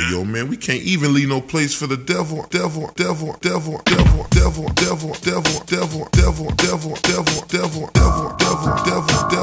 yo, man, we can't even leave no place for the devil, devil, devil, devil, devil, devil, devil, devil, devil, devil, devil, devil, devil, devil, devil, devil, devil.